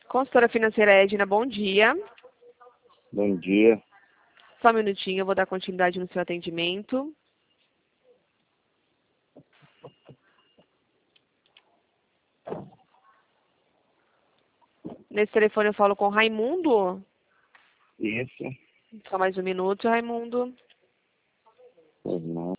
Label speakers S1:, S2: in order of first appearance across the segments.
S1: Consultora financeira Edna, bom dia.
S2: Bom dia.
S1: Só um minutinho, eu vou dar continuidade no seu atendimento. Nesse telefone eu falo com o Raimundo.
S2: Isso.
S1: Só mais um minuto, Raimundo.
S2: Não.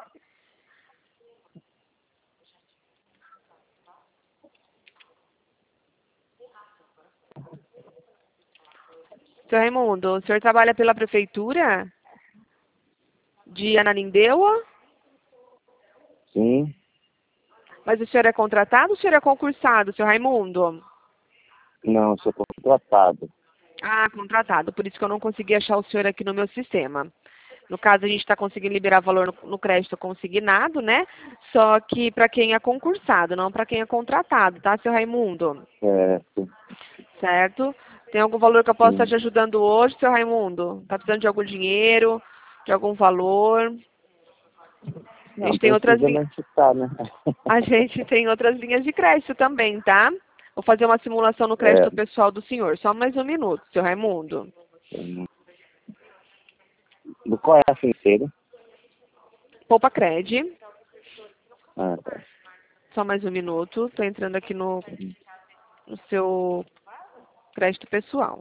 S1: Seu Raimundo, o senhor trabalha pela prefeitura de Ananindeua?
S2: Sim.
S1: Mas o senhor é contratado ou o senhor é concursado, seu Raimundo?
S2: Não, sou contratado.
S1: Ah, contratado. Por isso que eu não consegui achar o senhor aqui no meu sistema. No caso, a gente está conseguindo liberar valor no crédito consignado, né? Só que para quem é concursado, não para quem é contratado, tá, seu Raimundo?
S2: Certo.
S1: Certo? Tem algum valor que eu possa estar
S2: Sim.
S1: te ajudando hoje, seu Raimundo? Tá precisando de algum dinheiro, de algum valor? A
S2: Não
S1: gente tem outras
S2: precisa
S1: linhas.
S2: nem citar, né?
S1: A gente tem outras linhas de crédito também, tá? Vou fazer uma simulação no crédito
S2: É.
S1: pessoal do senhor. Só mais um minuto, seu Raimundo.
S2: Do qual é a financeira?
S1: Poupa Cred.
S2: Ah, tá.
S1: Só mais um minuto. Estou entrando aqui no seu crédito pessoal.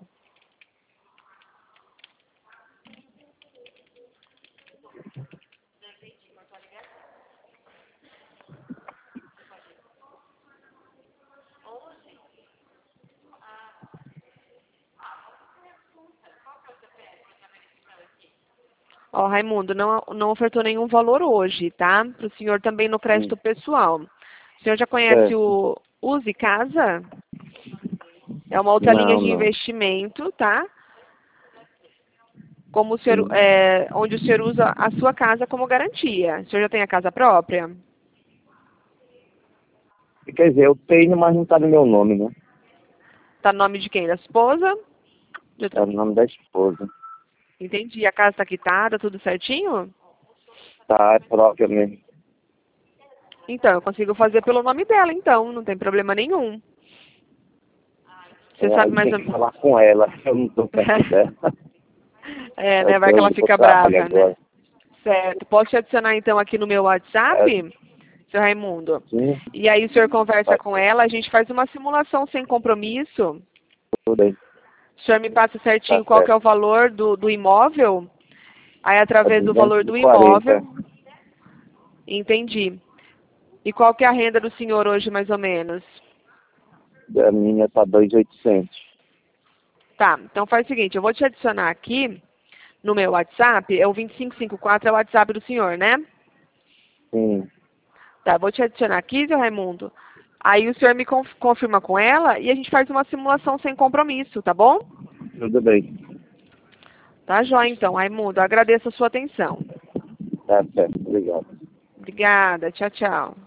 S1: Ó, Raimundo, não ofertou nenhum valor hoje, tá? Para o senhor também no crédito pessoal. O senhor já conhece
S2: Certo.
S1: o Use Casa? É uma outra linha de
S2: Não.
S1: investimento, tá? Como o senhor,
S2: Sim.
S1: onde o senhor usa a sua casa como garantia. O senhor já tem a casa própria?
S2: Quer dizer, eu tenho, mas não tá no meu nome, né?
S1: Tá no nome de quem? Da esposa? De
S2: Tá
S1: outra-
S2: no nome da esposa.
S1: Entendi. A casa está quitada, tudo certinho?
S2: Tá, é própria mesmo.
S1: Então, eu consigo fazer pelo nome dela, então. Não tem problema nenhum. Você
S2: É,
S1: sabe
S2: aí
S1: mais
S2: tem
S1: ou
S2: que
S1: menos.
S2: falar com ela. Eu não tô perto dela.
S1: É,
S2: Eu
S1: né? Vai
S2: tô
S1: que ela
S2: indo pro
S1: fica
S2: trabalho
S1: brava, né?
S2: agora.
S1: Certo. Posso te adicionar, então, aqui no meu
S2: É,
S1: WhatsApp, seu Raimundo?
S2: sim,
S1: E aí o senhor conversa
S2: vai
S1: com ela, a gente faz uma simulação sem compromisso.
S2: tudo aí.
S1: O senhor me passa
S2: Tá
S1: certinho qual que é
S2: certo.
S1: o valor do imóvel. Aí,
S2: É
S1: através do valor do
S2: 240.
S1: imóvel, entendi. E qual que é a renda do senhor hoje, mais ou menos?
S2: A minha tá 2.800.
S1: Tá, então faz o seguinte, eu vou te adicionar aqui no meu WhatsApp, é o 2554, é o WhatsApp do senhor, né?
S2: Sim,
S1: Tá, vou te adicionar aqui, seu Raimundo. Aí o senhor me confirma com ela e a gente faz uma simulação sem compromisso, tá bom?
S2: tudo bem.
S1: Tá joia, então, Raimundo. Agradeço a sua atenção.
S2: Tá certo, obrigado.
S1: Obrigada. Tchau, tchau.